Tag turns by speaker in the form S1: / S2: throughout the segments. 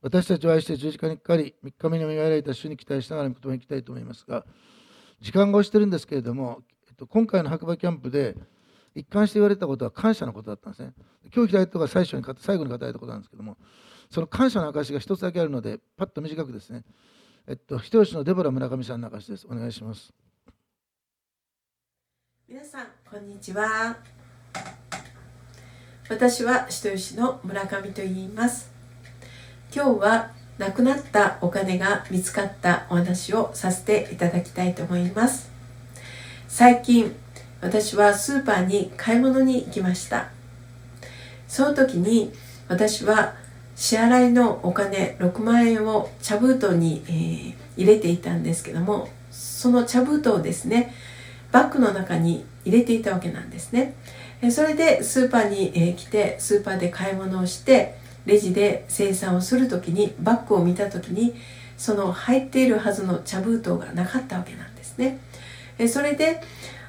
S1: 私たちを愛して十字架にかかり、3日目によみがえられた主に期待しながら御言葉に行きたいと思いますが、時間が押してるんですけれども、今回の白馬キャンプで一貫して言われたことは感謝のことだったんですね。今日開いたことが最後に語られたことなんですけども、その感謝の証が一つだけあるので、パッと短くですね、人吉のデボラ村上さんの証です。お願いします。
S2: 皆さんこんにちは。私は人吉の村上と言います。今日はなくなったお金が見つかったお話をさせていただきたいと思います。最近私はスーパーに買い物に行きました。その時に私は支払いのお金6万円を茶封筒に、入れていたんですけども、その茶封筒をですね、バッグの中に入れていたわけなんですね。それでスーパーに来て、スーパーで買い物をしてレジで精算をするときに、バッグを見たときにその入っているはずの茶封筒がなかったわけなんですね。それで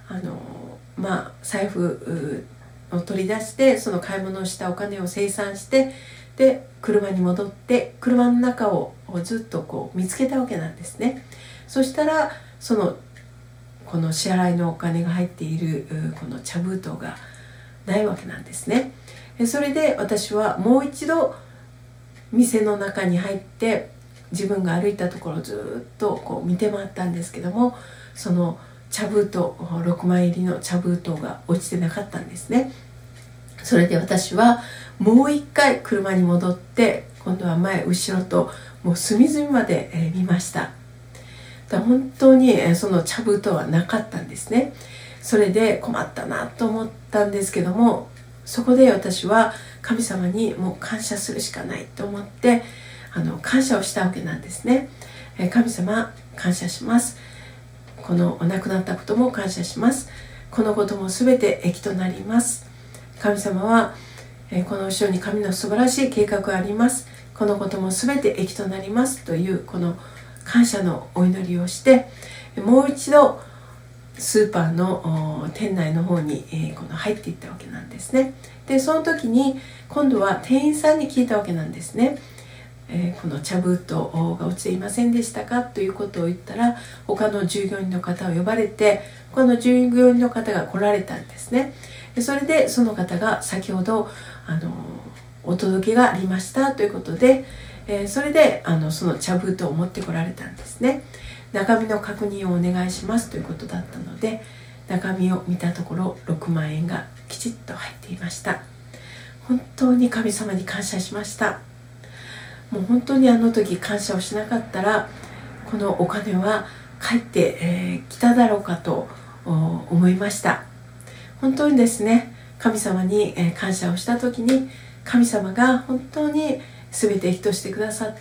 S2: 財布を取り出して、その買い物をしたお金を精算して、で車に戻って車の中をずっと見つけたわけなんですね。そしたらこの支払いのお金が入っているこの茶封筒がないわけなんですね。それで私はもう一度店の中に入って、自分が歩いたところをずっと見て回ったんですけども、その茶封筒6枚入りの茶封筒が落ちてなかったんですね。それで私はもう一回車に戻って、今度は前後ろともう隅々まで見ました。本当にその茶封筒はなかったんですね。それで困ったなと思ったんですけども、そこで私は神様にもう感謝するしかないと思って感謝をしたわけなんですね。神様感謝します。この亡くなったことも感謝します。このことも全て益となります。神様はこの後ろに神の素晴らしい計画があります。このことも全て益となりますというこの感謝のお祈りをして、もう一度スーパーの店内の方に入っていったわけなんですね。でその時に今度は店員さんに聞いたわけなんですね。この茶封筒が落ちていませんでしたかということを言ったら、他の従業員の方を呼ばれて、他の従業員の方が来られたんですね。それでその方が先ほどお届けがありましたということで、それでその茶封筒を持ってこられたんですね。中身の確認をお願いしますということだったので、中身を見たところ6万円がきちっと入っていました。本当に神様に感謝しました。もう本当にあの時感謝をしなかったら、このお金は返ってきただろうかと思いました。本当にですね、神様に感謝をした時に、神様が本当に全て益としてくださって、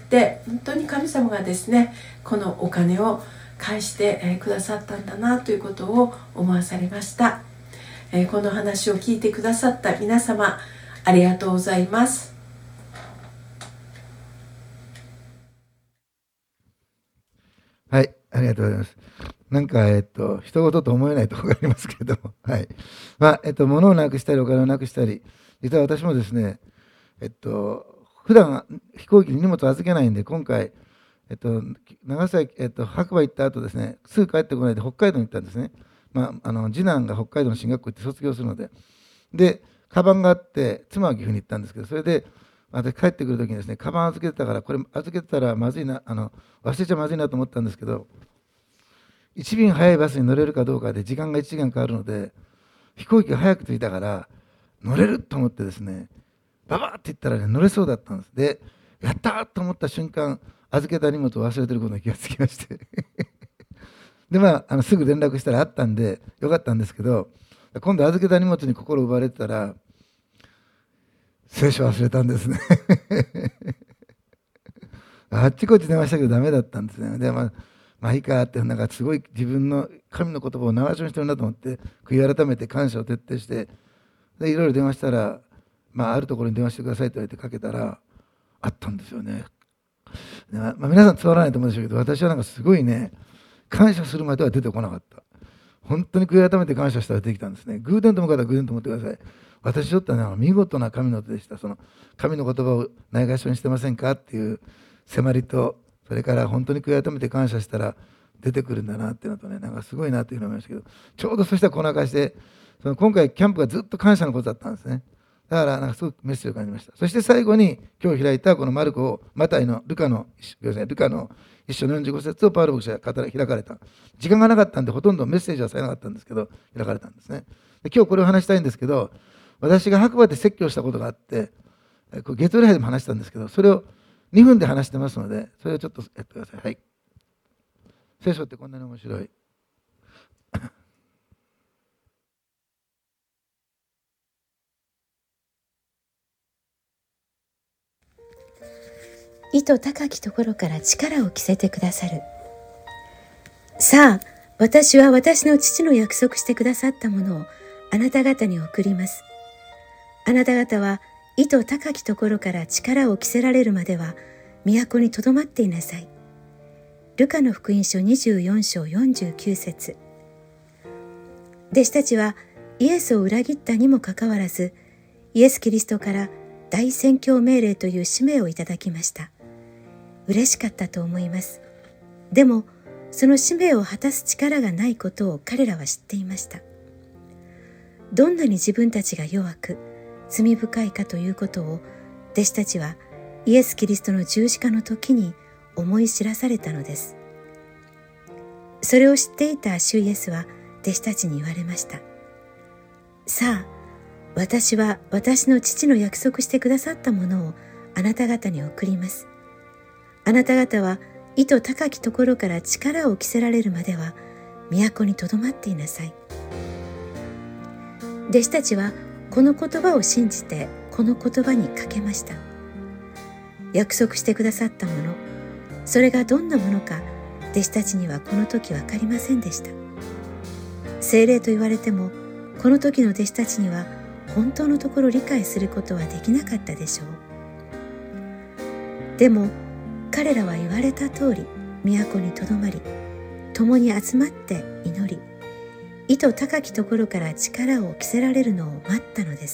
S2: 本当に神様がですね、このお金を返してくださったんだなということを思わされました。この話を聞いてくださった皆様、ありがとうございます。
S1: はい、ありがとうございます。なんか、人事と思えないところがありますけれども、はい。物をなくしたり、お金をなくしたり、実は私もですね、普段飛行機に荷物を預けないんで、今回、長崎、白馬行った後ですね、すぐ帰ってこないで北海道に行ったんですね。次男が北海道の進学校行って卒業するので。で、カバンがあって、妻は岐阜に行ったんですけど、それで、私帰ってくるときにですね、カバン預けてたから、これ預けてたらまずいな、忘れちゃまずいなと思ったんですけど、1便早いバスに乗れるかどうかで時間が1時間かかるので、飛行機が早く着いたから乗れると思ってですね、ババーって言ったらね、乗れそうだったんです。で、やったーと思った瞬間、預けた荷物を忘れてることに気がつきましてで、すぐ連絡したらあったんでよかったんですけど、今度預けた荷物に心奪われてたら、聖書忘れたんですねあっちこっち出ましたけどダメだったんですね。で、いいかって、なんかすごい自分の神の言葉を長所にしてるなと思って、悔い改めて感謝を徹底して、で、いろいろ電話したら、あるところに電話してくださいと言われてかけたら、あったんですよね。で皆さん伝わらないと思うんでしょうけど、私はなんかすごいね、感謝するまでは出てこなかった。本当に悔い改めて感謝したらできたんですね。偶然とも方は偶然と思ってください。 私にとっては、見事な神の手でした。その神の言葉をないがしろにしてませんかっていう迫りと、それから本当に悔い改めて感謝したら出てくるんだなっていうのとね、なんかすごいなというふうに思いましたけど、ちょうどそしたらこんな感じで、今回キャンプがずっと感謝のことだったんですね。だからなんかすごくメッセージを感じました。そして最後に今日開いたこのルカの一章の45節をパウロ牧師が開かれた。時間がなかったんでほとんどメッセージはされなかったんですけど、開かれたんですね。で今日これを話したいんですけど、私が白馬で説教したことがあって、月曜礼拝でも話したんですけど、それを2分で話してますので、それをちょっとやってください。はい。聖書ってこんなに面白い。
S3: 意図高きところから力を着せてくださる。さあ、私は私の父の約束してくださったものをあなた方に送ります。あなた方は意図高きところから力を着せられるまでは都にとどまっていなさい。ルカの福音書24章49節。弟子たちはイエスを裏切ったにもかかわらず、イエス・キリストから大宣教命令という使命をいただきました。嬉しかったと思います。でも、その使命を果たす力がないことを彼らは知っていました。どんなに自分たちが弱く、罪深いかということを、弟子たちはイエス・キリストの十字架の時に思い知らされたのです。それを知っていた主イエスは弟子たちに言われました。さあ、私は私の父の約束してくださったものをあなた方に送ります。あなた方は意図高きところから力を着せられるまでは都にとどまっていなさい。弟子たちはこの言葉を信じてこの言葉にかけました。約束してくださったもの、それがどんなものか弟子たちにはこの時分かりませんでした。聖霊と言われてもこの時の弟子たちには本当のところ理解することはできなかったでしょう。でも彼らは言われた通り都にとどまり、共に集まって祈り、意図高きところから力を着せられるのを待ったのです。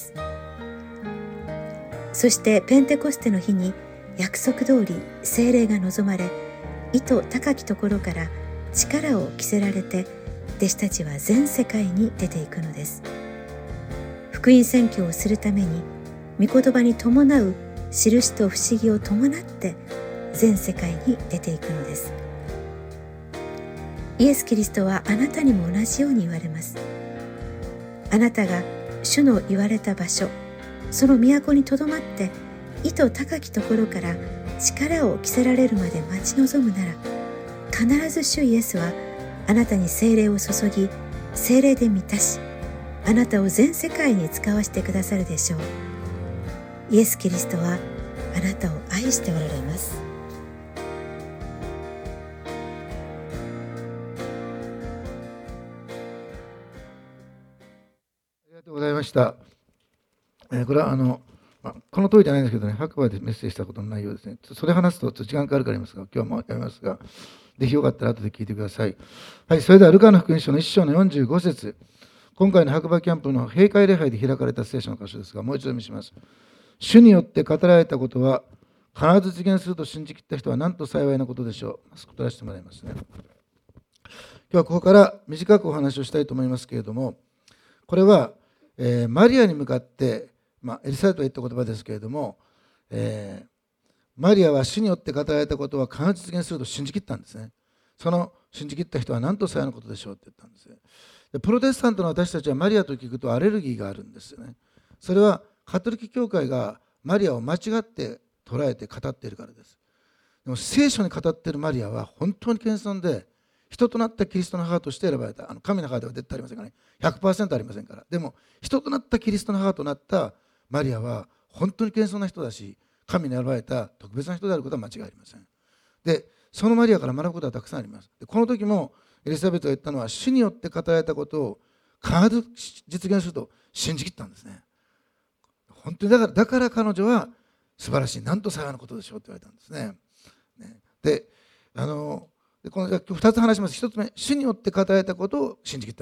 S3: そしてペンテコステの日に約束通り聖霊が望まれ、意図高きところから力を着せられて、弟子たちは全世界に出ていくのです。福音宣教をするために、御言葉に伴う印と不思議を伴って全世界に出ていくのです。イエス・キリストはあなたにも同じように言われます。あなたが主の言われた場所、その都にとどまって意図高きところから力を着せられるまで待ち望むなら、必ず主イエスはあなたに聖霊を注ぎ、聖霊で満たし、あなたを全世界に使わせてくださるでしょう。イエス・キリストはあなたを愛しておられます。
S1: ありがとうございました。これはこの通りじゃないんですけどね、白馬でメッセージしたことの内容ですね。それ話すとちょっと時間かかるからありますが、今日はもうやめますが、ぜひよかったら後で聞いてください。はい、それではルカの福音書の1章の45節。今回の白馬キャンプの閉会礼拝で開かれた聖書の箇所ですが、もう一度見します。主によって語られたことは必ず実現すると信じきった人は何と幸いなことでしょう。取らせてもらいますね。今日はここから短くお話をしたいと思いますけれども、これは、マリアに向かって、エリサベトが言った言葉ですけれども、マリアは主によって語られたことは必ず実現すると信じきったんですね。その信じきった人は何と幸いなことでしょうって言ったんです。でプロテスタントの私たちはマリアと聞くとアレルギーがあるんですよね。それはカトリック教会がマリアを間違って捉えて語っているからです。でも聖書に語っているマリアは本当に謙遜で、人となったキリストの母として選ばれた。神の母では絶対ありませんからね。100% ありませんから。でも人となったキリストの母となったマリアは本当に謙遜な人だし、神に選ばれた特別な人であることは間違いありません。で、そのマリアから学ぶことはたくさんあります。でこの時もエリザベトが言ったのは、主によって語られたことを必ず実現すると信じきったんですね。本当にだから彼女は素晴らしい、なんと幸いなことでしょうって言われたんですね。でこの2つ話します。1つ目、主によって語られたことを信じきったんです。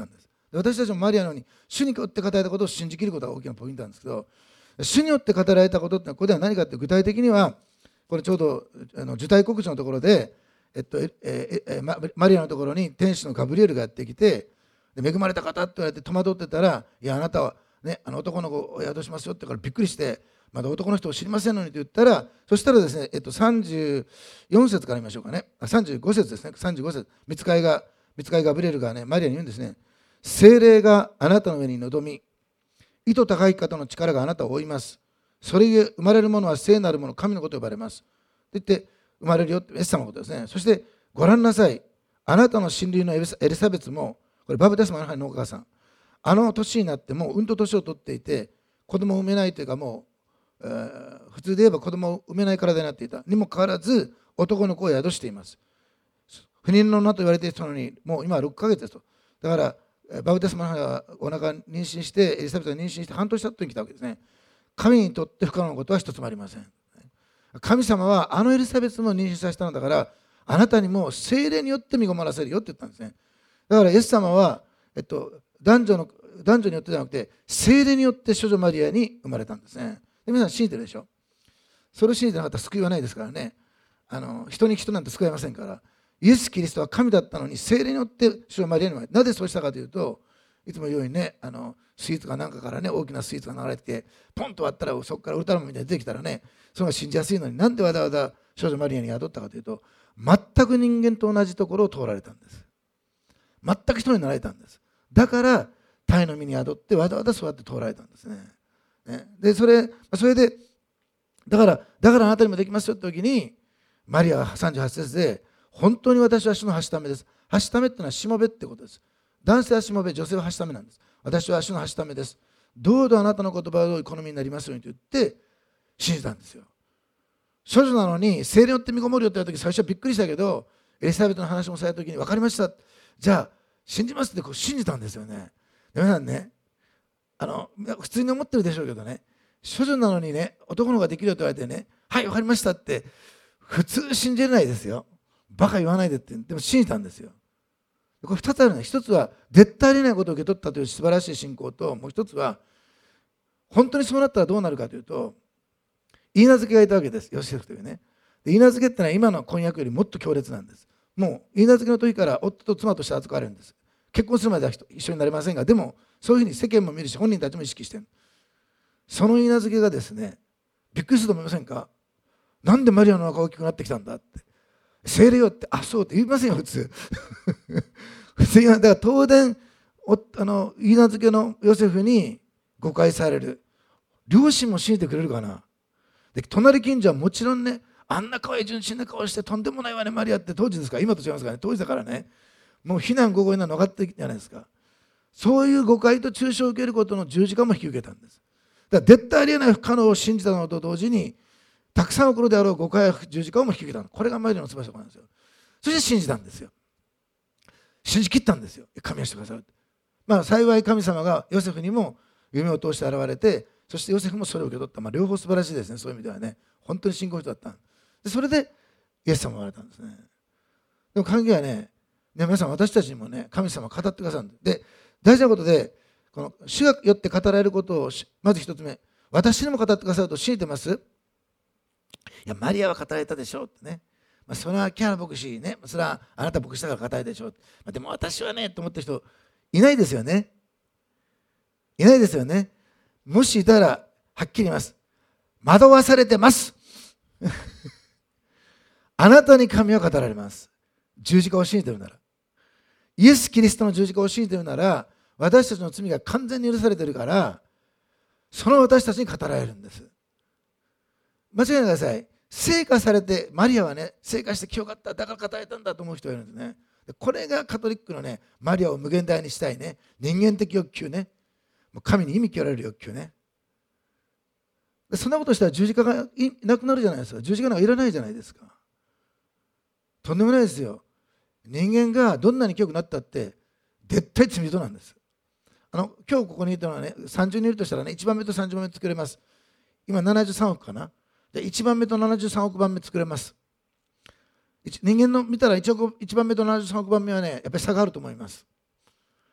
S1: 私たちもマリアのように主によって語られたことを信じきることが大きなポイントなんですけど、主によって語られたことってのはここでは何かって、具体的にはこれちょうど受胎告知のところで、マリアのところに天使のガブリエルがやってきて、で恵まれた方って言われて戸惑ってたら、いやあなたは、ね、男の子を宿しますよってからびっくりして、まだ男の人を知りませんのにと言ったら、そしたらですね、34節から見ましょうかね。35節ですね。35節、見つかいガブリエルがね、マリアに言うんですね。聖霊があなたの上に臨み、意図高い方の力があなたを覆います。それゆえ生まれるものは聖なるもの、神のことと呼ばれます。と言って生まれるよって、イエス様のことですね。そしてご覧なさい。あなたの親類のエリザベスも、これバプテスマのお母さん、あの年になってもうんと年を取っていて、子供を産めないというか、もう、普通で言えば子供を産めない体になっていたにもかかわらず、男の子を宿しています。不妊の女と言われていたのに、もう今は6ヶ月ですと。だからバプテスマの母がお腹妊娠して、エリザベスが妊娠して半年経ってに来たわけですね。神にとって不可能なことは一つもありません。神様はあのエリザベスも妊娠させたのだから、あなたにも聖霊によって身ごもらせるよって言ったんですね。だからイエス様は、男女によってじゃなくて、聖霊によって少女マリアに生まれたんですね。で皆さん信じてるでしょ。それを信じてなかったら救いはないですからね。人に人なんて救えませんから。イエス・キリストは神だったのに、聖霊によって少女マリアに生まれた。なぜそうしたかというと、いつも言うようにね、スイーツかなんかからね、大きなスイーツが流れてきて、ポンと割ったらそこからウルトラマンみたいに出てきたらね、それが信じやすいのに、なんでわざわざ少女マリアに宿ったかというと、全く人間と同じところを通られたんです。全く人になられたんです。だから鯛の身に宿ってわざわざそうやって通られたんですね。でそれでだからあなたにもできますよって時に、マリアは38節で、本当に私は主のはしためです。はしためっていうのはしもべってことです。男性はしもべ、女性ははしためなんです。私は主のはしためです。どうぞあなたの言葉を好みになりますようにと言って信じたんですよ。少女なのに聖霊によって身ごもるよって言った時、最初はびっくりしたけど、エリザベトの話もされた時に分かりました、じゃあ信じますってこう信じたんですよね。皆さんね、普通に思ってるでしょうけどね、少女なのにね、男の子ができるよって言われてね、はい分かりましたって普通信じれないですよ。バカ言わないでって。でも信じたんですよ。これ2つあるね。一つは絶対ありえないことを受け取ったという素晴らしい信仰と、もう一つは本当にそうなったらどうなるかというと、言い名付けがいたわけです。ヨセフというね。で言い名付けってのは今の婚約よりもっと強烈なんです。もう言い名付けの時から夫と妻として扱われるんです。結婚するまでは一緒になれませんが、でもそういうふうに世間も見るし、本人たちも意識している。その言い名付けがですね、びっくりすると思いませんか。なんでマリアの中が大きくなってきたんだって。聖霊よって、あ、そうって言いませんよ普通。普通だから当然言い名付けのヨセフに誤解される。両親も信じてくれるかな。で隣近所はもちろんね、あんな可愛い純真な顔してとんでもないわねマリアって、当時ですから、今と違いますからね、当時だからね、もう非難合々なの分かってるじゃないですか。そういう誤解と中傷を受けることの十字架も引き受けたんです。だから絶対ありえない不可能を信じたのと同時に、たくさん起こるであろう誤解や十字架も引き受けたの。これがマリアの素晴らしいところなんですよ。そして信じたんですよ。信じきったんですよ。神はしてくださる。幸い神様がヨセフにも夢を通して現れて、そしてヨセフもそれを受け取った。両方素晴らしいですね。そういう意味ではね、本当に信仰人だった。でそれでイエス様が生まれたんですね。でも関係はね、皆さん私たちにもね、神様が語ってくださるんです。で大事なことで、この主がよって語られることをまず一つ目、私にも語ってくださると信じてます？いやマリアは語られたでしょうってね、それはキャラ牧師ね、それはあなた牧師だから語られたでしょう、でも私はねと思ってる人いないですよね。いないですよね。もしいたらはっきり言います。惑わされてますあなたに神は語られます。十字架を信じているなら、イエス・キリストの十字架を信じているなら、私たちの罪が完全に許されているから、その私たちに語られるんです。間違いないでください。聖化されて、マリアはね、聖化して清かった、だから語られたんだと思う人がいるんですね。これがカトリックのね、マリアを無限大にしたいね、人間的欲求ね、神に意味嫌われる欲求ね。そんなことしたら十字架がなくなるじゃないですか。十字架なんかいらないじゃないですか。とんでもないですよ。人間がどんなに清くなったって絶対罪人なんです。今日ここにいたのはね、30人いるとしたらね、1番目と30番目作れます。今73億かな。で1番目と73億番目作れます。人間の見たら1番目と73億番目はね、やっぱり差があると思います。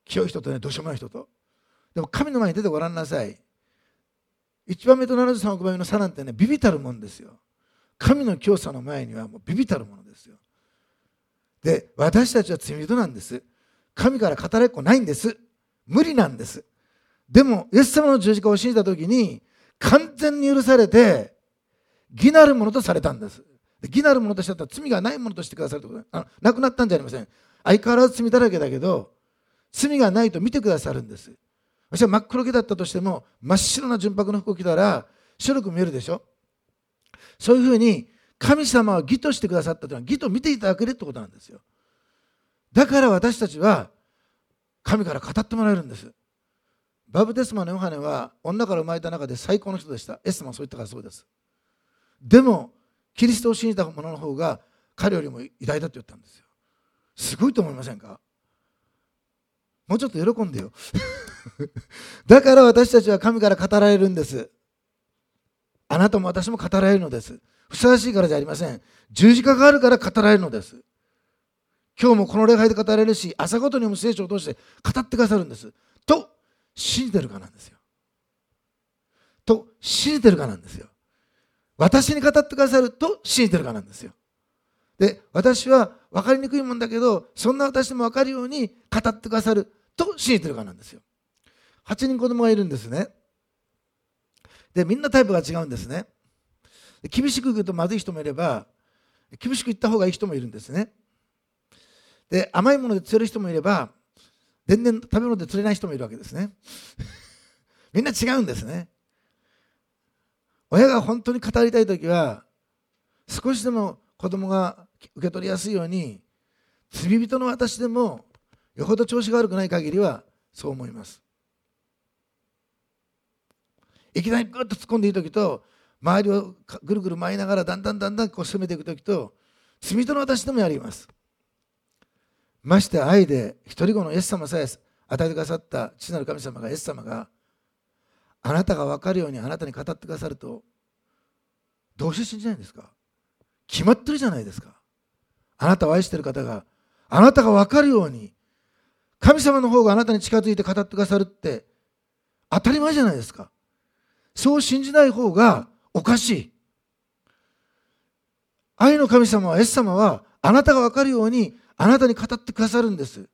S1: 清い人とね、どうしようもない人と。でも神の前に出てごらんなさい。1番目と73億番目の差なんてね、ビビたるもんですよ。神の清さの前にはもうビビたるものですよ。で、私たちは罪人なんです。神から語られっこないんです。無理なんです。でも、イエス様の十字架を信じたときに、完全に許されて、義なるものとされたんです。義なるものとしてだったら罪がないものとしてくださるということで、なくなったんじゃありません。相変わらず罪だらけだけど、罪がないと見てくださるんです。私は真っ黒けだったとしても、真っ白な純白の服を着たら白く見えるでしょ。そういうふうに神様は義としてくださったというのは義と見ていただけるってことなんですよ。だから私たちは神から語ってもらえるんです。バプテスマのヨハネは女から生まれた中で最高の人でした。イエス様はそう言ったからそうです。でもキリストを信じた者の方が彼よりも偉大だと言ったんですよ。すごいと思いませんか。もうちょっと喜んでよだから私たちは神から語られるんです。あなたも私も語られるのです。ふさわしいからじゃありません。十字架があるから語られるのです。今日もこの礼拝で語られるし、朝ごとに読む聖書を通して語ってくださるんです。と信じてるかなんですよ。と信じてるかなんですよ。私に語ってくださると信じてるかなんですよ。で、私は分かりにくいもんだけど、そんな私でも分かるように語ってくださると信じてるかなんですよ。8人子供がいるんですね。で、みんなタイプが違うんですね。厳しく言うとまずい人もいれば、厳しく言った方がいい人もいるんですね。で、甘いもので釣れる人もいれば、全然食べ物で釣れない人もいるわけですね。みんな違うんですね。親が本当に語りたいときは、少しでも子供が受け取りやすいように、罪人の私でもよほど調子が悪くない限りはそう思います。いきなりグッと突っ込んでいいときと、周りをぐるぐる回りながらだんだんこう攻めていくときと、罪人の私でもやります。まして愛で一人子のイエス様さえ与えてくださった父なる神様が、イエス様があなたが分かるようにあなたに語ってくださると、どうして信じないんですか。決まってるじゃないですか。あなたを愛している方があなたが分かるように、神様の方があなたに近づいて語ってくださるって当たり前じゃないですか。そう信じない方がおかしい。愛の神様は、イエス様はあなたが分かるようにあなたに語ってくださるんです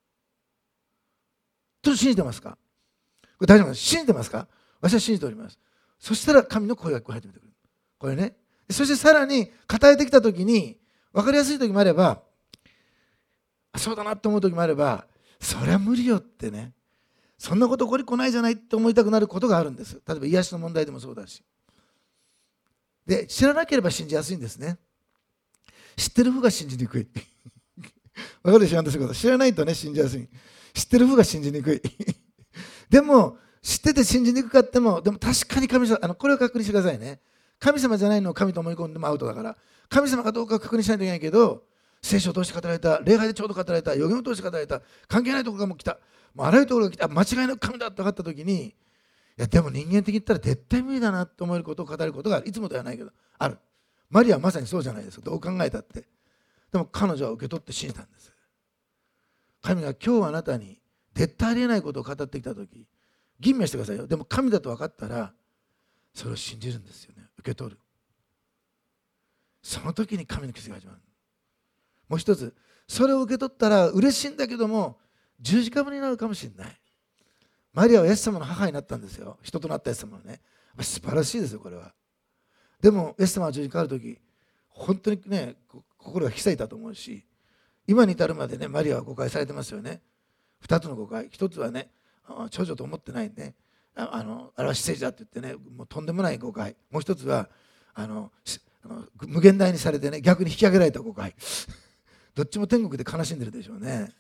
S1: と信じてますか。これ大丈夫です。信じてますか。私は信じております。そしたら神の声が聞こえ始めてくる。これね。そしてさらに語れてきたときに、分かりやすいときもあれば、そうだなと思うときもあれば、それは無理よってね、そんなこと起こりっこないじゃないって思いたくなることがあるんです。例えば癒しの問題でもそうだし。で、知らなければ信じやすいんですね。知ってる方が信じにくい。わかるでしょ、私のこと。知らないとね、信じやすい。知ってる方が信じにくい。でも、知ってて信じにくかっても、でも確かに神様、これを確認してくださいね。神様じゃないのを神と思い込んでもアウトだから、神様かどうか確認しないといけないけど、聖書を通して語られた、礼拝でちょうど語られた、予言を通して語られた、関係ないところがもう来た、もうあらゆるところが来た、間違いなく神だと分かったときに、いやでも人間的に言ったら絶対無理だなと思えることを語ることがいつもではないけどある。マリアはまさにそうじゃないですか。どう考えたって。でも彼女は受け取って信じたんです。神が今日あなたに絶対ありえないことを語ってきたとき、吟味してくださいよ。でも神だと分かったらそれを信じるんですよね。受け取る。その時に神の奇跡が始まる。もう一つ、それを受け取ったら嬉しいんだけども十字架になるかもしれない。マリアはイエス様の母になったんですよ。人となったイエス様はね。素晴らしいですよ、これは。でもイエス様が十字架にかかる時、本当にね、心が引き裂いたと思うし、今に至るまでね、マリアは誤解されてますよね。2つの誤解。1つはね、長女と思ってないね、あれは私生児だって言ってね、もうとんでもない誤解。もう1つは無限大にされてね、逆に引き上げられた誤解。どっちも天国で悲しんでるでしょうね。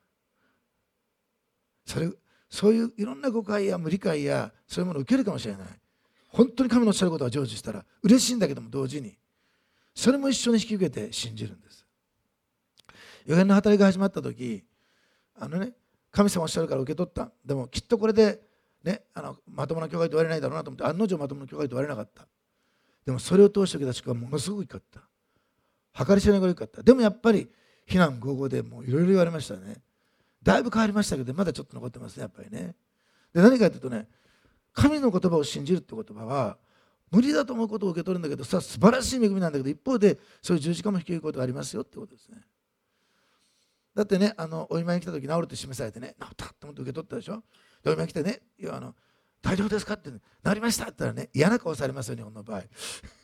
S1: そういういろんな誤解や無理解やそういうものを受けるかもしれない。本当に神のおっしゃることが成就したら嬉しいんだけども同時にそれも一緒に引き受けて信じるんです。予言の働きが始まった時、神様おっしゃるから受け取った。でもきっとこれで、ね、まともな教会と言われないだろうなと思って案の定まともな教会と言われなかった。でもそれを通して受けた祝福はものすごく良かった。計り知れないぐらい良かった。でもやっぱり非難合々でもういろいろ言われましたね。 だいぶ変わりましたけど、まだちょっと残ってますね、やっぱりね。で、何かというとね、神の言葉を信じるって言葉は、無理だと思うことを受け取るんだけど、さあ素晴らしい恵みなんだけど、一方でそういう十字架も引き受けることがありますよってことですね。だってね、お見舞いに来た時治るって示されてね、治ったと思って受け取ったでしょ。で、お見舞いに来てね、いや大丈夫ですかって、ね、治りましたって言ったらね、嫌な顔されますよ、日本の場合。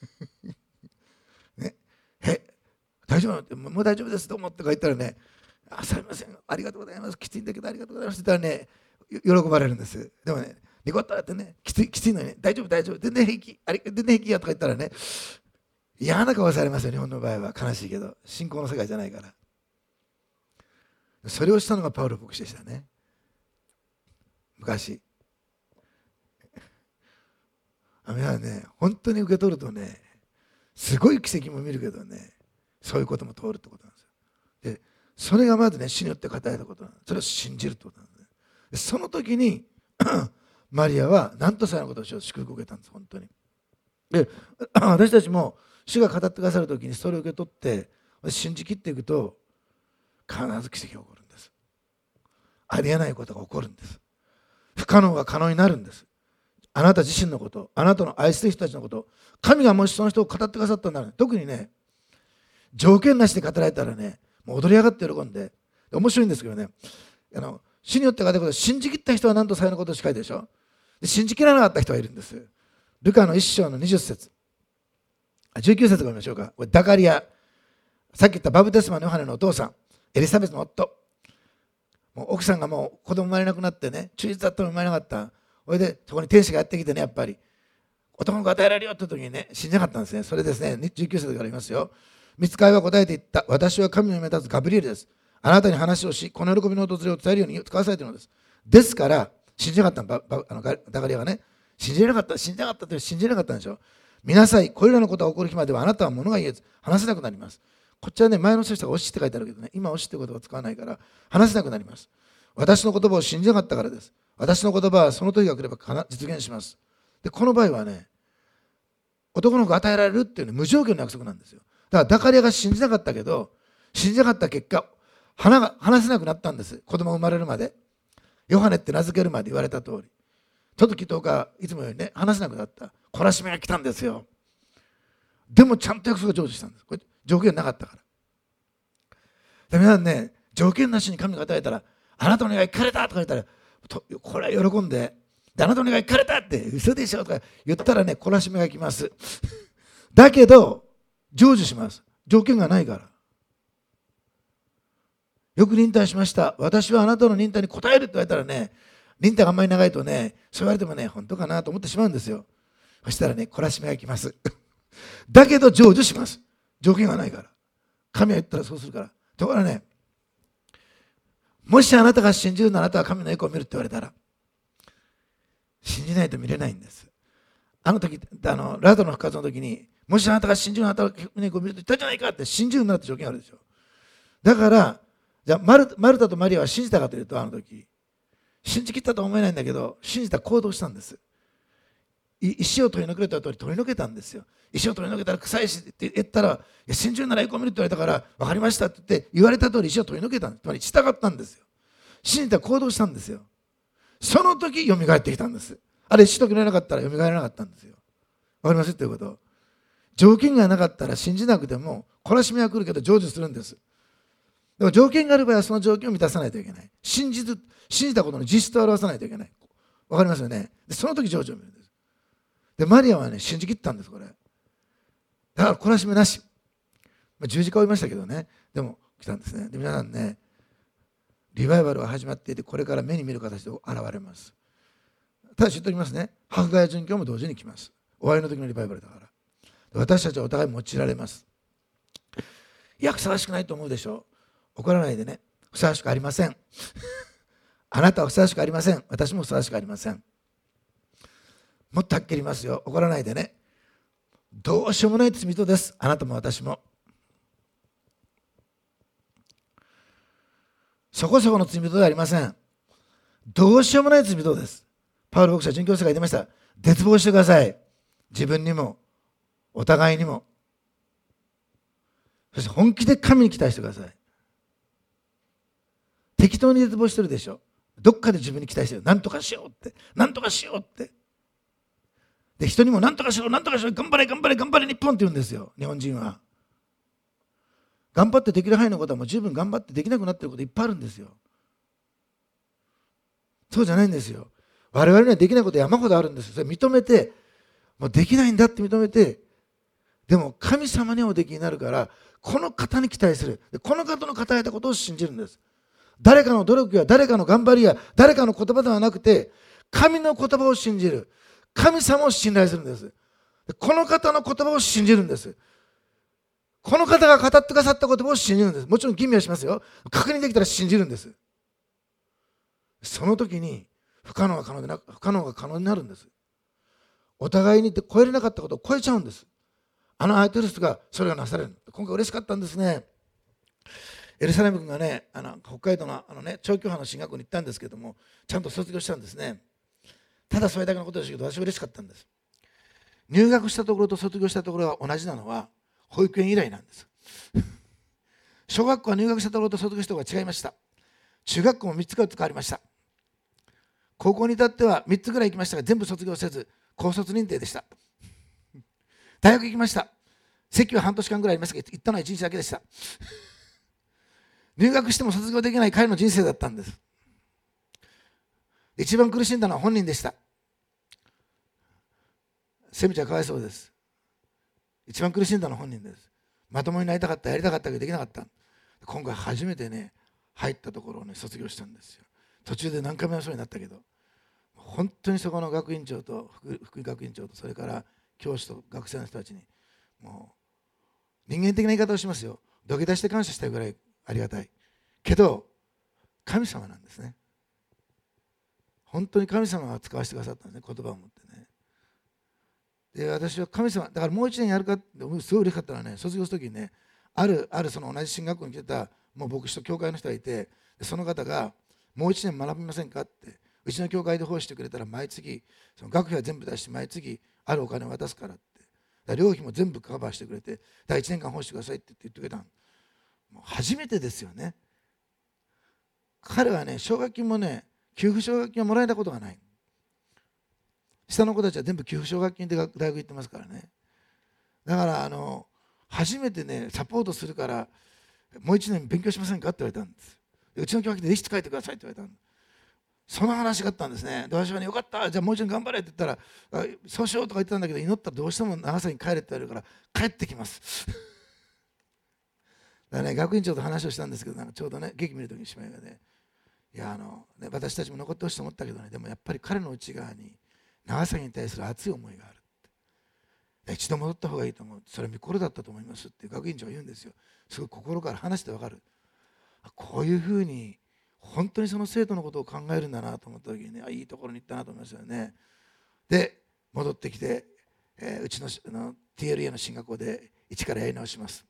S1: ね、大丈夫もう大丈夫ですと思って言ったらね、すみません、ありがとうございます、きついんだけどありがとうございますって言ったらね、喜ばれるんです。でもね、ニコッとやってね、きついのにね、大丈夫、全然平気、全然平気やとか言ったらね、嫌な顔されますよ、日本の場合は。悲しいけど、信仰の世界じゃないから。それをしたのがパウロ牧師でしたね。昔。皆さんね、本当に受け取るとね、すごい奇跡も見るけどね、そういうことも通るってことなんですよ。で、それがまずね、主によって語られたことなんです。それを信じるってことなんです。で、その時にマリアは何とさえのことをしよう祝福を受けたんです、本当に。で、私たちも主が語ってくださる時にそれを受け取って信じきっていくと、必ず奇跡が起こるんです。ありえないことが起こるんです。不可能が可能になるんです。あなた自身のこと、あなたの愛する人たちのこと、神がもしその人を語ってくださったんだら、特にね、条件なしで語られたらね、もう踊り上がって喜んで、面白いんですけどね、主によって語ることを信じきった人は何とさえのことをしかいでしょ。で、信じきらなかった人がいるんです。ルカの1章の20節、19節を読みましょうか。これダカリア、さっき言ったバプテスマのヨハネのお父さん、エリザベスの夫、もう奥さんがもう子供生まれなくなってね、中絶だったの生まれなかった。それでそこに天使がやってきてね、やっぱり男の子与えられるよって時にね、信じなかったんですね。それですね、19節からありますよ。御使いは答えて言った。私は神の目立つガブリエルです。あなたに話をし、この喜びの訪れを伝えるように使わされているのです。ですから、信じなかったダカリアがね、信じなかったと信じなかったんでしょ。見なさい、これらのことが起こる日まではあなたは物が言えず、話せなくなります。こっちはね、前の人がおしって書いてあるけどね、今おしって言葉を使わないから、話せなくなります。私の言葉を信じなかったからです。私の言葉はその時が来れば実現します。で、この場合はね、男の子が与えられるっていう、ね、無条件の約束なんですよ。だからダカリアが信じなかったけど、信じなかった結果、話せなくなったんです。子供が生まれるまで。ヨハネって名付けるまで言われた通り。ちょっと祈祷がいつもよりね、話せなくなった。懲らしめが来たんですよ。でもちゃんと約束を成就したんです。これ条件なかったから。で、皆さんね、条件なしに神が与えたら、あなたの願い聞かれたとか言ったら、これは喜んで、あなたの願い聞かれたって嘘でしょとか言ったらね、懲らしめが来ます。だけど、成就します。条件がないから。よく忍耐しました。私はあなたの忍耐に応えるって言われたらね、忍耐があんまり長いとね、そう言われてもね、本当かなと思ってしまうんですよ。そしたらね、懲らしめが来ます。だけど成就します。条件がないから。神は言ったらそうするから。ところがね、もしあなたが信じるならあなたは神の栄光を見るって言われたら、信じないと見れないんです。あの時、ラザロの復活の時に、もしあなたが信じるならあなたは神の栄光を見ると言ったじゃないかって、信じるならって条件があるでしょ。だから、じゃあマルタとマリアは信じたかというと、あの時、信じきったとは思えないんだけど、信じた行動したんです。石を取り除けた通り取り除けたんですよ。石を取り除けたら臭いしって言ったら、いや信じるなら栄光を見るって言われたから、分かりましたって言われた通り石を取り除けたんです。つまり従ったんですよ。信じた行動したんですよ。その時蘇ってきたんです。あれ石と切れなかったら蘇らなかったんですよ。わかりますっていうこと。条件がなかったら信じなくても懲らしめは来るけど成就するんです。でも条件がある場合はその条件を満たさないといけない。信じたことの実質を表さないといけない。わかりますよね。でその時成就を見るんです。でマリアはね信じきったんです。これだから懲らしめなし、十字架を追いましたけどね、でも来たんですね。で皆さんね、リバイバルが始まっていて、これから目に見る形で現れます。ただ知っておきますね、迫害殉教も同時に来ます。終わりの時のリバイバルだから。私たちはお互い用いられます。いやふさわしくないと思うでしょう。怒らないでね。ふさわしくありません。あなたはふさわしくありません。私もふさわしくありません。もっとはっきり言いますよ。怒らないでね。どうしようもない罪人です。あなたも私も。そこそこの罪人ではありません。どうしようもない罪人です。パウロ牧師は殉教者が言ってました。絶望してください。自分にもお互いにも。そして本気で神に期待してください。 適当に絶望してるでしょ。どっかで自分に期待してる。なんとかしようって、なんとかしようって。で、人にもなんとかしろ、なんとかしろ、頑張れ、頑張れ、頑張れ、日本って言うんですよ、日本人は。頑張ってできる範囲のことはもう十分頑張ってできなくなってることいっぱいあるんですよ。そうじゃないんですよ。我々にはできないこと山ほどあるんですよ。それ認めて、もうできないんだって認めて、でも神様におできになるから、この方に期待する。この方の語られたことを信じるんです。誰かの努力や誰かの頑張りや誰かの言葉ではなくて、神の言葉を信じる。神様を信頼するんです。この方の言葉を信じるんです。この方が語ってくださった言葉を信じるんです。もちろん吟味はしますよ。確認できたら信じるんです。その時に不可能が可能になるんです。お互いに超えれなかったことを超えちゃうんです。相手の人がそれがなされる。今回嬉しかったんですね。エルサレム君がね、北海道の長距離の進学校に行ったんですけども、ちゃんと卒業したんですね。ただそれだけのことですけど、私は嬉しかったんです。入学したところと卒業したところが同じなのは保育園以来なんです。小学校は入学したところと卒業したところが違いました。中学校も3つ変わりました。高校に至っては3つぐらい行きましたが、全部卒業せず高卒認定でした。大学行きました。席は半年間ぐらいありますが、行ったのは1日だけでした。入学しても卒業できない彼の人生だったんです。一番苦しんだのは本人でした。セミちゃんかわいそうです。一番苦しんだのは本人です。まともになりたかった、やりたかったけどできなかった。今回初めてね、入ったところをね、卒業したんですよ。途中で何回もそうになったけど、本当にそこの学院長と副学院長と、それから教師と学生の人たちに、もう人間的な言い方をしますよ。土下座して感謝したいぐらいありがたいけど、神様なんですね。本当に神様が使わせてくださったんですね、言葉を持ってね。で、私は神様だからもう一年やるかってすごい嬉しかったのはね、卒業する時にね、あるその同じ進学校に来てたもう牧師と教会の人がいて、その方がもう一年学びませんかって、うちの教会で奉仕してくれたら毎月その学費は全部出して毎月あるお金を渡すからって、だから寮費も全部カバーしてくれて、1年間奉仕してくださいって言ってくれたの。もう初めてですよね。彼はね、奨学金もね、給付奨学金はもらえたことがない。下の子たちは全部給付奨学金で大学行ってますからね。だから初めてね、サポートするからもう1年勉強しませんかって言われたんです。うちの教会でレシート書いてくださいって言われたんです。その話があったんですね。で、私はね、よかった、じゃあもう一年頑張れって言ったら、そうしようとか言ってたんだけど、祈ったらどうしても長崎に帰れって言われるから帰ってきます。だからね、学院長と話をしたんですけど、ちょうどね、劇見るときに姉妹がね、いやね、私たちも残ってほしいと思ったけどね、でもやっぱり彼の内側に長崎に対する熱い思いがあるって。一度戻った方がいいと思う。それは見心だったと思いますって学院長は言うんですよ。すごい心から話して分かる。こういうふうに本当にその生徒のことを考えるんだなと思った時にね、いいところに行ったなと思いますよね。で、戻ってきて、うちのTLA の進学校で一からやり直します。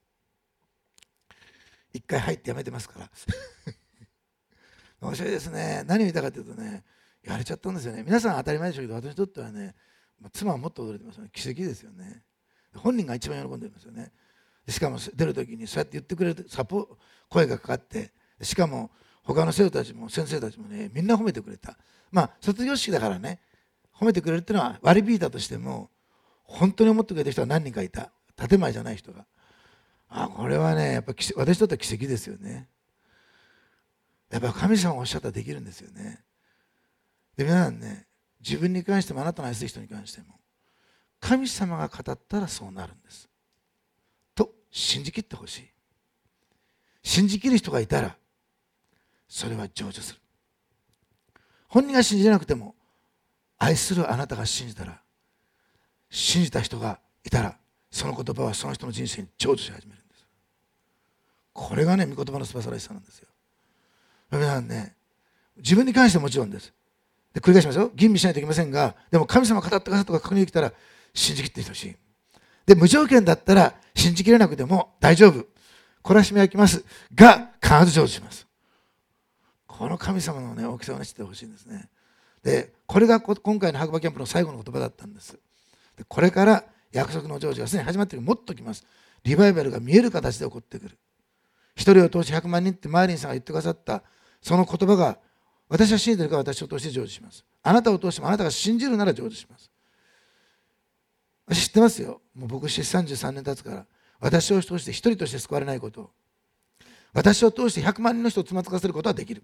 S1: 一回入ってやめてますから面白いですね。何を言いたかというとね、やれちゃったんですよね。皆さん当たり前でしょうけど、私にとってはね、妻はもっと驚いてますよね。奇跡ですよね。本人が一番喜んでいますよね。しかも出るときにそうやって言ってくれる声がかかって、しかも他の生徒たちも先生たちもね、みんな褒めてくれた。卒業式だからね、褒めてくれるっていうのは割り引いたとしても、本当に思ってくれた人は何人かいた。建前じゃない人が。これはね、やっぱ私にとっては奇跡ですよね。やっぱ神様がおっしゃったらできるんですよね。で、皆さんね、自分に関してもあなたの愛する人に関しても、神様が語ったらそうなるんです。と信じきってほしい。信じきる人がいたら、それは成就する。本人が信じなくても、愛するあなたが信じたら、信じた人がいたら、その言葉はその人の人生に成就し始めるんです。これがね、御言葉の素晴らしさなんですよ。皆さんね、自分に関してももちろんです。で、繰り返しますよ。吟味しないといけませんが、でも神様が語ってくださったとか確認できたら信じきってほしい。で、無条件だったら信じきれなくても大丈夫。懲らしめはきますが、必ず成就します。この神様のね、大きさを知ってほしいんですね。で、これが今回の白馬キャンプの最後の言葉だったんです。で、これから約束の成就がすでに始まっている。もっときます。リバイバルが見える形で起こってくる。一人を通し100万人ってマーリンさんが言ってくださったその言葉が、私は信じているから私を通して成就します。あなたを通してもあなたが信じるなら成就します。私知ってますよ。もう僕33年経つから、私を通して一人として救われないことを、私を通して100万人の人をつまずかせることはできる。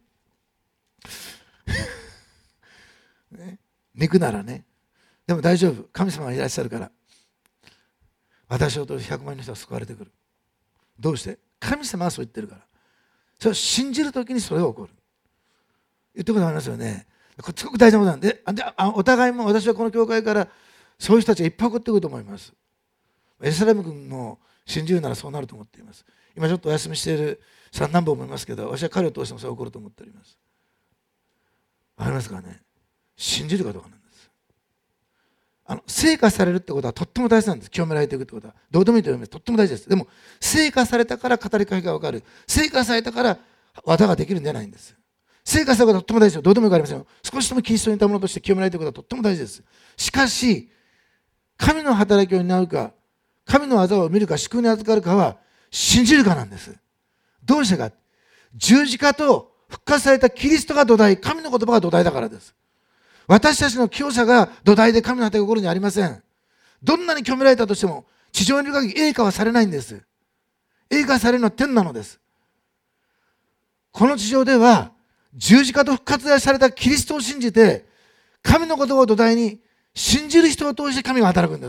S1: ね、肉ならね。でも大丈夫。神様がいらっしゃるから。私を通して100万人の人は救われてくる。どうして？神様はそう言ってるから。それを信じるときにそれが起こる。言ってことありますよね。これすごく大事なことなんで、お互いも私はこの教会からそういう人たちがいっぱい起こってくると思います。エルサレム軍も信じるならそうなると思っています。今ちょっとお休みしている三男坊もいますけど、私は彼を通してもそう起こると思っております。わかりますかね。信じるかどうかなんです。成果されるってことはとっても大事なんです。清められていくってことはどうでもいいと思います。とっても大事です。でも成果されたから語りかけが分かる。成果されたから技ができるんじゃないんです。成果されたことはとっても大事ですよ。どうでもよくありませんよ。少しでもキリストに似たものとして清められていくことはとっても大事です。しかし神の働きを担うか、神の技を見るか、救いに預かるかは信じるかなんです。どうしてか。十字架と復活されたキリストが土台、神の言葉が土台だからです。私たちの清さが土台で神の働きが起こるにありません。どんなに清められたとしても、地上にいる限り栄華はされないんです。栄華されるのは天なのです。この地上では、十字架と復活されたキリストを信じて、神の言葉を土台に信じる人を通して神が働くんです。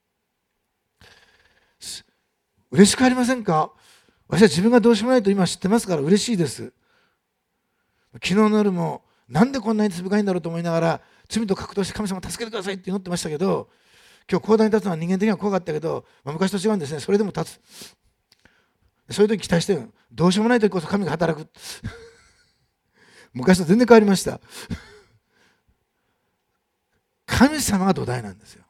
S1: 嬉しくありませんか？私は自分がどうしようもないと今知ってますから嬉しいです。昨日の夜もなんでこんなに罪深いんだろうと思いながら罪と格闘して神様助けてくださいって祈ってましたけど、今日講談に立つのは人間的には怖かったけど、昔と違うんですね。それでも立つ。そういう時期待してる。どうしようもない時こそ神が働く。昔と全然変わりました。神様が土台なんですよ。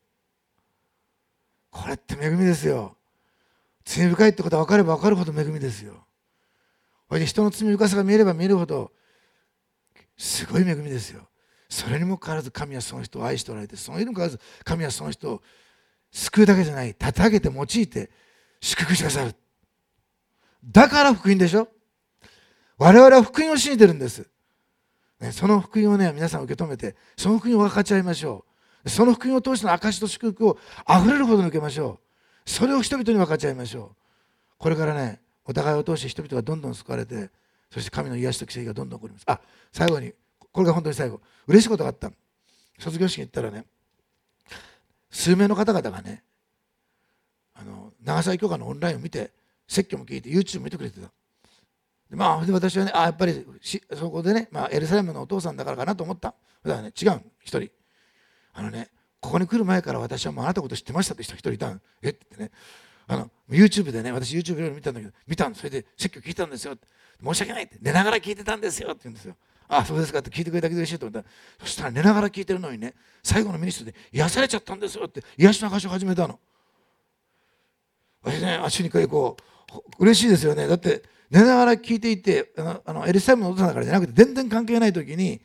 S1: これって恵みですよ。罪深いってことは分かれば分かるほど恵みですよ。それで人の罪深さが見えれば見えるほどすごい恵みですよ。それにもかかわらず神はその人を愛しておられて、それにもかかわらず神はその人を救うだけじゃない、立て上げて用いて祝福してくださる。だから福音でしょ。我々は福音を信じてるんです、ね、その福音をね、皆さん受け止めて、その福音を分かち合いましょう。その福音を通しての証と祝福をあふれるほど受けましょう。それを人々に分かち合いましょう。これからね、お互いを通して人々がどんどん救われて、そして神の癒しと奇跡がどんどん起こります。最後に、これが本当に最後、嬉しいことがあった。卒業式に行ったらね、数名の方々がね、長崎教会のオンラインを見て、説教も聞いて YouTube 見てくれてた。で私はね、やっぱりそこでね、エルサレムのお父さんだからかなと思った。だからね、違う、一人。ここに来る前から私はもうあなたのこと知ってましたって人一人いたの。って言ってね、YouTube でね、私 YouTube いろいろ見たんだけど、見たんです。それで説教聞いたんですよ。申し訳ないって、寝ながら聞いてたんですよって言うんですよ。そうですかって聞いてくれただけで嬉しいと思ったら、そしたら寝ながら聞いてるのにね、最後のミニストで癒されちゃったんですよって癒しの証を始めたの。私ね、足にこう嬉しいですよね。だって寝ながら聞いていて、エルサレムのお父さんだからじゃなくて全然関係ない時に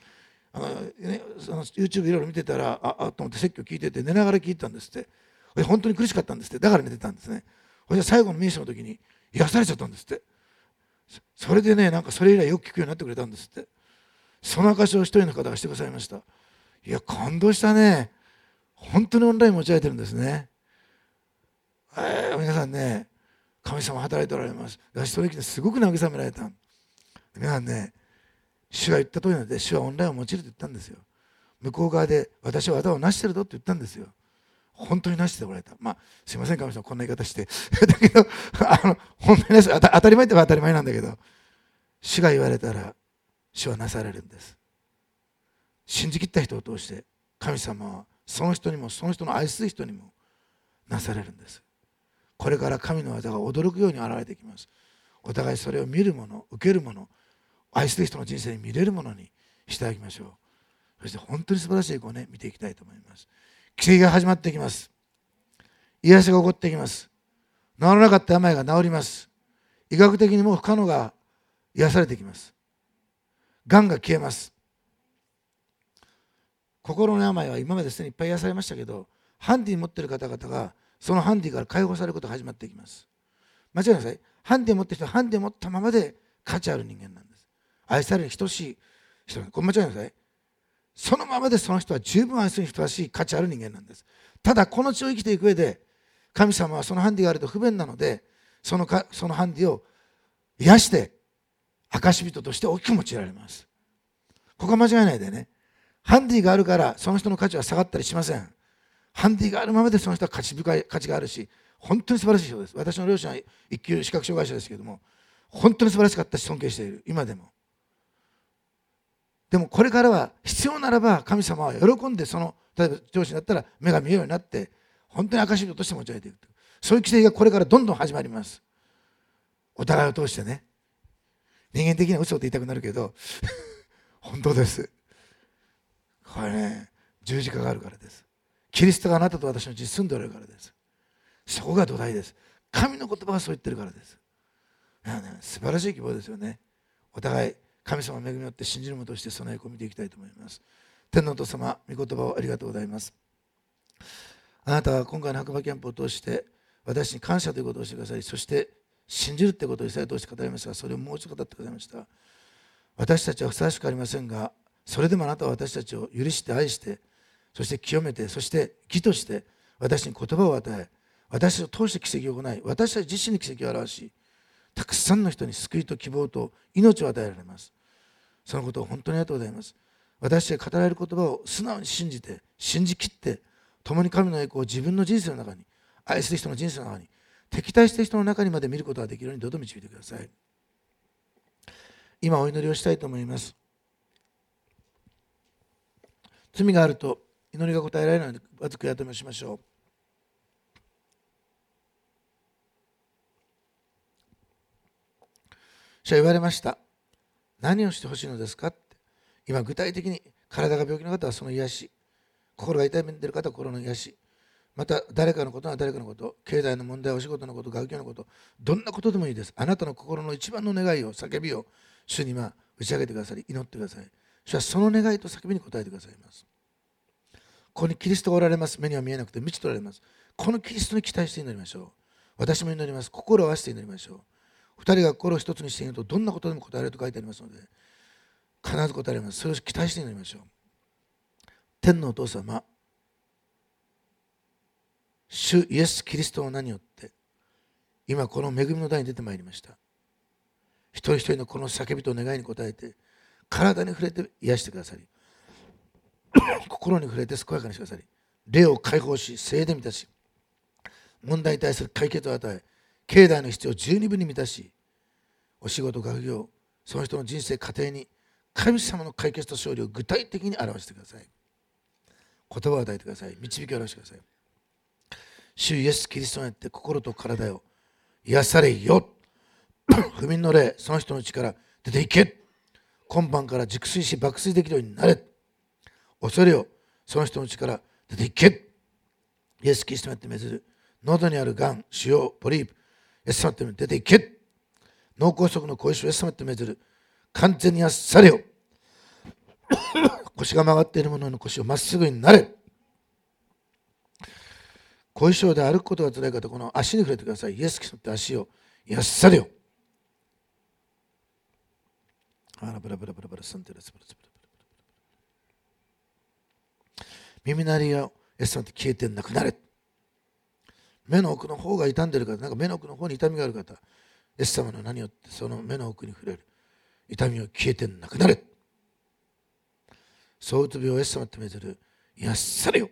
S1: YouTube いろいろ見てたらと思って説教聞いてて寝ながら聞いてたんですって。本当に苦しかったんですって。だから寝てたんですね。それで最後のミニストの時に癒されちゃったんですって。それでね、それ以来よく聞くようになってくれたんですって。その証を一人の方がしてくださいました。いや、感動したね。本当にオンライン持ち上げてるんですね。皆さんね、神様働いておられます。私それ聞いてすごく慰められた。皆さんね、主が言った通りなので、主はオンラインを用いると言ったんですよ。向こう側で私は技を成してるぞって言ったんですよ。本当に成しておられた。すいません、神様こんな言い方して。だけど、本当に当たり前っては当たり前なんだけど、主が言われたら、主はなされるんです。信じきった人を通して、神様はその人にも、その人の愛する人にもなされるんです。これから神の技が驚くように現れてきます。お互いそれを見るもの、受けるもの、愛する人の人生に見れるものにしていきましょう。そして本当に素晴らしい子をね、見ていきたいと思います。奇跡が始まっていきます。癒しが起こっていきます。治らなかった病が治ります。医学的にも不可能が癒されていきます。がんが消えます。心の病は今まですでにいっぱい癒されましたけど、ハンディ持っている方々がそのハンディから解放されることが始まっていきます。間違いなさい。ハンディ持っている人はハンディを持ったままで価値ある人間なんです。 愛される等しい人なんです。これ間違いなくない。そのままでその人は十分愛するにふさわしい価値ある人間なんです。ただこの地を生きていく上で神様はそのハンディがあると不便なので、そのハンディを癒して証人として大きく用いられます。ここは間違いないでね。ハンディがあるからその人の価値は下がったりしません。ハンディがあるままでその人は価値深い価値があるし、本当に素晴らしい人です。私の両親は一級視覚障害者ですけれども、本当に素晴らしかったし尊敬している、今でも。でもこれからは必要ならば神様は喜んで、例えば上司だったら目が見えるようになって本当に証人として用いていく、そういう規制がこれからどんどん始まります。お互いを通してね。人間的には嘘って言いたくなるけど本当です。これね、十字架があるからです。キリストがあなたと私のうちに住んでおられるからです。そこが土台です。神の言葉がそう言ってるからです。素晴らしい希望ですよね。お互い神様の恵みによって信じる者として備え込みていきたいと思います。天のお父様、御言葉をありがとうございます。あなたは今回の白馬キャンプを通して私に感謝ということをしてくださり、そして信じるということをイスラエルを通して語りましたが、それをもう一度語ってくださいました。私たちはふさわしくありませんが、それでもあなたは私たちを許して愛して、そして清めて、そして義として私に言葉を与え、私を通して奇跡を行い、私たち自身に奇跡を表し、たくさんの人に救いと希望と命を与えられます。そのことを本当にありがとうございます。私たちが語られる言葉を素直に信じて、信じきって、共に神の栄光を自分の人生の中に、愛する人の人生の中に、敵対している人の中にまで見ることができるようにどうぞ導いてください。今お祈りをしたいと思います。罪があると祈りが答えられないので、まず悔やみをしましょう。主は言われました。何をしてほしいのですかって。今具体的に体が病気の方はその癒し、心が痛みている方は心の癒し、また誰かのことは誰かのこと、経済の問題、お仕事のこと、学業のこと、どんなことでもいいです。あなたの心の一番の願いを、叫びを主に今打ち上げてくださり、祈ってください。主はその願いと叫びに応えてくださいます。ここにキリストがおられます。目には見えなくて満ちておられます。このキリストに期待して祈りましょう。私も祈ります。心を合わせて祈りましょう。二人が心を一つにしているとどんなことでも答えられると書いてありますので、必ず答えられます。それを期待して祈りましょう。天のお父様、主イエス・キリストの名によって今この恵みの台に出てまいりました。一人一人のこの叫びと願いに応えて、体に触れて癒してくださり、心に触れて健やかにしてくださり、霊を解放し、聖で満たし、問題に対する解決を与え、境内の必要を十二分に満たし、お仕事、学業、その人の人生、家庭に神様の解決と勝利を具体的に表してください。言葉を与えてください。導きを表してください。主イエス・キリストによって心と体を癒されよ。不眠の霊、その人の内から出ていけ。今晩から熟睡し爆睡できるようになれ。恐れをその人の内から出ていけ。イエス・キリストによって命ずる喉にあるがん、腫瘍、ポリープ、イエス様によって出ていけ。脳梗塞の後遺症、イエス様によって命ずる完全に癒されよ。腰が曲がっている者の腰をまっすぐになれ。後遺症で歩くことが辛い方、この足に触れてください。イエス・キリストによって足を癒されよ。耳鳴りがイエス様って消えてなくなれ。目の奥の方が傷んでる方、なんか目の奥の方に痛みがある方、イエス様の名によってその目の奥に触れる痛みを消えてなくなれ。そううつ病をイエス様って命ずる癒されよ。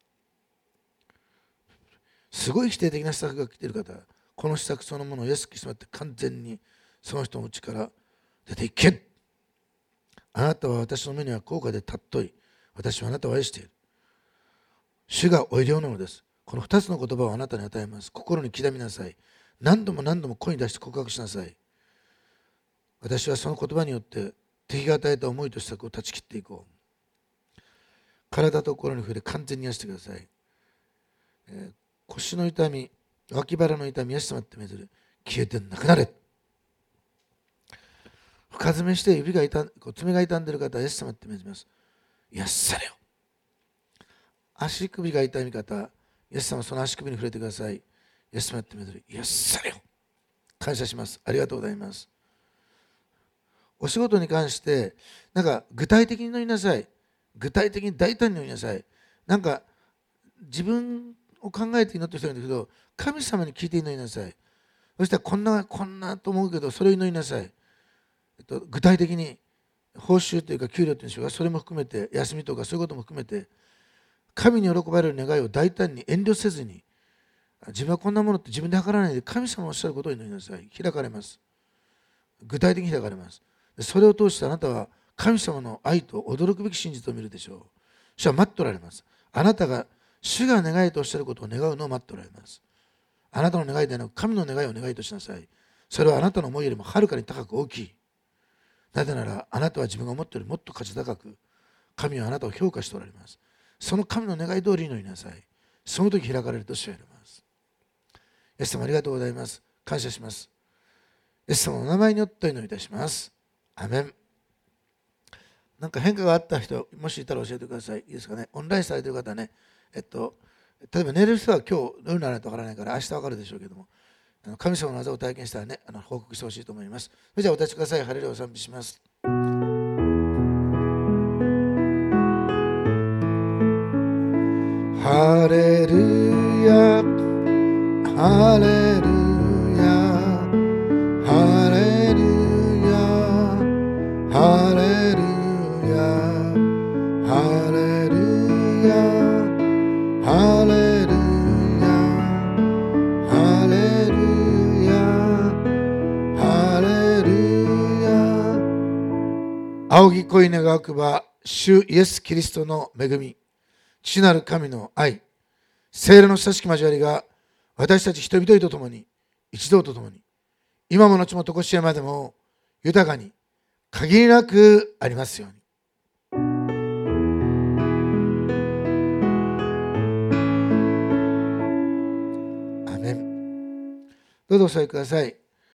S1: すごい否定的な施策が来ている方、この施策そのものをイエス・キリストによって完全にその人の内から出ていけ。あなたは私の目には高価で尊い。私はあなたを愛している。主がおいでようなのです。この2つの言葉をあなたに与えます。心に刻みなさい。何度も何度も声に出して告白しなさい。私はその言葉によって敵が与えた思いと施策を断ち切っていこう。体と心に触れ完全に癒してください。腰の痛み、脇腹の痛み、イエス様って命ずる消えてなくなれ。深爪して爪が傷んでいる方はイエス様って命じます。癒されよ。足首が痛み方、イエス様その足首に触れてください。イエス様って命ずる癒されよ。感謝します。ありがとうございます。 お仕事に関してなんか具体的に祈りなさい。具体的に大胆に祈りなさい。なんか自分を考えて祈ってる人がいるんだけど、神様に聞いて祈りなさい。そしたらこんなと思うけど、それを祈りなさい。具体的に報酬というか給料というんでしょうか、それも含めて、休みとかそういうことも含めて、神に喜ばれる願いを大胆に遠慮せずに、自分はこんなものって自分で測らないで、神様のおっしゃることを祈りなさい。開かれます。具体的に開かれます。それを通してあなたは神様の愛と驚くべき真実を見るでしょう。そしたら待っておられます。あなたが主が願いとおっしゃることを願うのを待っておられます。あなたの願いではなく神の願いを願いとしなさい。それはあなたの思いよりもはるかに高く大きい。なぜならあなたは自分が思っているよりもっと価値高く、神はあなたを評価しておられます。その神の願い通りに祈りなさい。その時開かれると主は言われます。イエス様ありがとうございます。感謝します。イエス様のお名前によってお祈りいたします。アメン。なんか変化があった人、もしいたら教えてください。いいですかね。オンラインされている方ね、例えば寝る人は今日どうならないとわからないから明日わかるでしょうけども、神様の技を体験したらね、報告してほしいと思います。それじゃあお立ちください。ハレルヤを賛美します。ハレルヤ、ハレルヤ、ハレルヤ、ハレルヤ、ハレルヤ、ハレルヤ、ハレルヤ、ハレルヤ。仰ぎ恋願わくば、主イエス・キリストの恵み、父なる神の愛、聖霊の親しき交わりが私たち人々と共に、一同と共に、今も後も常しえまでも豊かに限りなくありますように。アメン。どうぞお座りください。